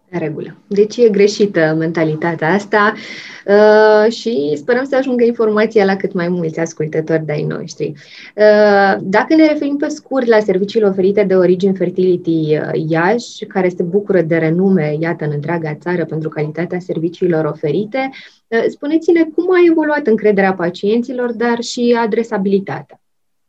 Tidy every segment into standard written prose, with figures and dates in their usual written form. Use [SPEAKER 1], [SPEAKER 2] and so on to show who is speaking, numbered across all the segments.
[SPEAKER 1] În regulă. Deci e greșită mentalitatea asta și sperăm să ajungă informația la cât mai mulți ascultători de-ai noștri. Dacă ne referim pe scurt la serviciile oferite de Origin Fertility Iași, care se bucură de renume, iată, în întreaga țară pentru calitatea serviciilor oferite, spuneți-ne cum a evoluat încrederea pacienților, dar și adresabilitatea.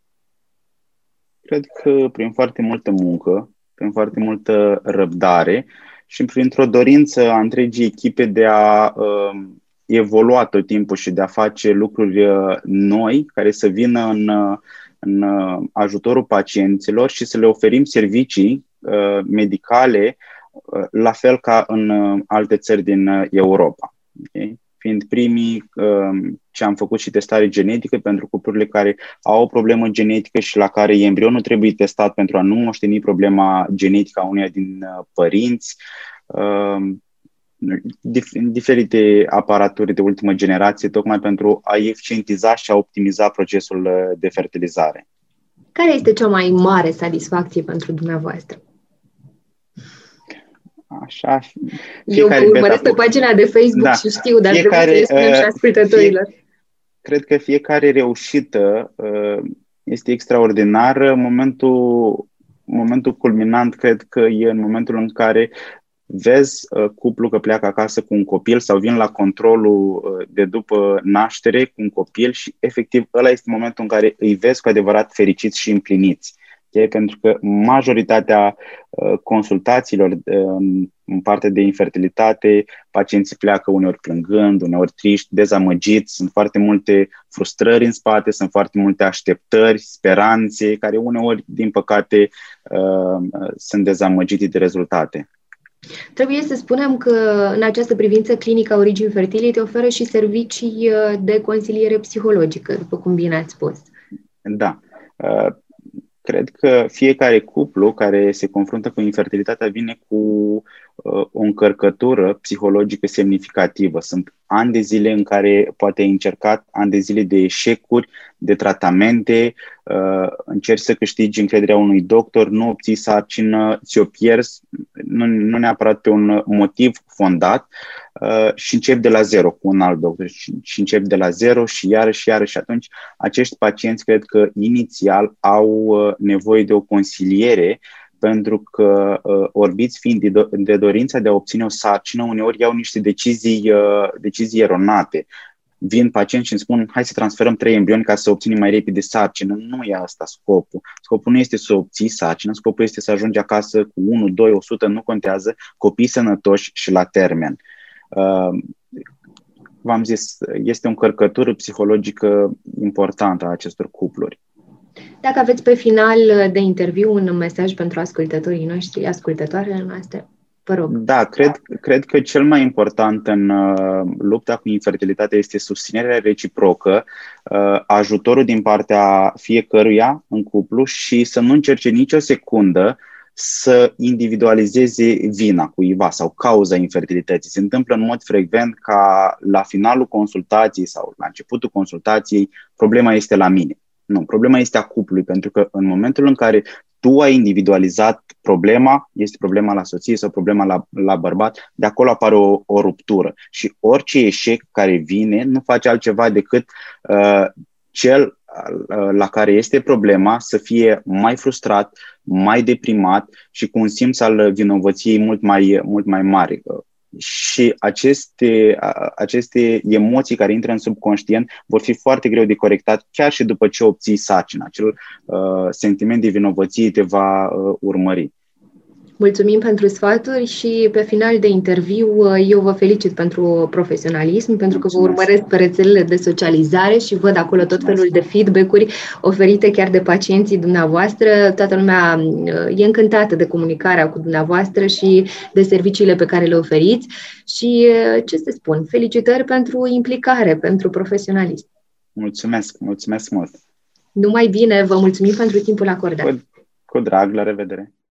[SPEAKER 2] Cred că prin foarte multă muncă, prin foarte multă răbdare și printr-o dorință a întregii echipe de a evolua tot timpul și de a face lucruri noi care să vină în ajutorul pacienților și să le oferim servicii medicale la fel ca în alte țări din Europa. Okay? Fiind primii ce am făcut și testare genetică pentru cuplurile care au o problemă genetică și la care embrionul trebuie testat pentru a nu moșteni problema genetică a uneia din părinți, diferite aparaturi de ultimă generație, tocmai pentru a eficientiza și a optimiza procesul de fertilizare.
[SPEAKER 1] Care este cea mai mare satisfacție pentru dumneavoastră?
[SPEAKER 2] Așa,
[SPEAKER 1] eu vă urmăresc pe pagina de Facebook, da, și știu, dar trebuie să le spunem și ascultătorilor.
[SPEAKER 2] Cred că fiecare reușită este extraordinară. Momentul culminant cred că e în momentul în care vezi cuplu că pleacă acasă cu un copil sau vin la controlul de după naștere cu un copil și efectiv ăla este momentul în care îi vezi cu adevărat fericiți și împliniți. Okay? Pentru că majoritatea consultațiilor în partea de infertilitate, pacienții pleacă uneori plângând, uneori triști, dezamăgiți, sunt foarte multe frustrări în spate, sunt foarte multe așteptări, speranțe, care uneori, din păcate, sunt dezamăgite de rezultate.
[SPEAKER 1] Trebuie să spunem că în această privință clinica Origin Fertility oferă și servicii de consiliere psihologică, după cum bine ați spus.
[SPEAKER 2] Da. Cred că fiecare cuplu care se confruntă cu infertilitatea vine cu o încărcătură psihologică semnificativă. Sunt ani de zile în care poate ai încercat, ani de zile de eșecuri, de tratamente, încerci să câștigi încrederea unui doctor, nu obții sarcină, ți-o pierzi, nu neapărat pe un motiv fondat, și începi de la zero cu un alt doctor și începi de la zero și iarăși. Atunci acești pacienți cred că inițial au nevoie de o consiliere, pentru că orbiți fiind de dorința de a obține o sarcină, uneori iau niște decizii eronate. Vin pacienți și îmi spun, hai să transferăm 3 embrioni ca să obținem mai repede sarcină. Nu e asta scopul. Scopul nu este să obții sarcină, scopul este să ajungi acasă cu 1, 2, 100, nu contează, copii sănătoși și la termen. V-am zis, este o încărcătură psihologică importantă a acestor cupluri.
[SPEAKER 1] Dacă aveți pe final de interviu un mesaj pentru ascultătorii noștri, ascultătoarele noastre, vă rog.
[SPEAKER 2] Da, cred că cel mai important în lupta cu infertilitatea este susținerea reciprocă, ajutorul din partea fiecăruia în cuplu și să nu încerce nicio secundă să individualizeze vina cuiva sau cauza infertilității. Se întâmplă în mod frecvent ca la finalul consultației sau la începutul consultației, problema este la mine. Nu, problema este a cuplului, pentru că în momentul în care tu ai individualizat problema, este problema la soție sau problema la bărbat, de acolo apare o ruptură. Și orice eșec care vine nu face altceva decât cel la care este problema să fie mai frustrat, mai deprimat și cu un simț al vinovăției mult mai mare. Și aceste emoții care intră în subconștient vor fi foarte greu de corectat chiar și după ce obții sarcina. Acel sentiment de vinovăție te va urmări.
[SPEAKER 1] Mulțumim pentru sfaturi și pe final de interviu eu vă felicit pentru profesionalism, pentru că vă urmăresc pe rețelele de socializare și văd acolo tot felul de feedback-uri oferite chiar de pacienții dumneavoastră. Toată lumea e încântată de comunicarea cu dumneavoastră și de serviciile pe care le oferiți și, ce să spun, felicitări pentru implicare, pentru profesionalism.
[SPEAKER 2] Mulțumesc mult!
[SPEAKER 1] Numai bine, vă mulțumim pentru timpul acordat.
[SPEAKER 2] Cu drag, la revedere!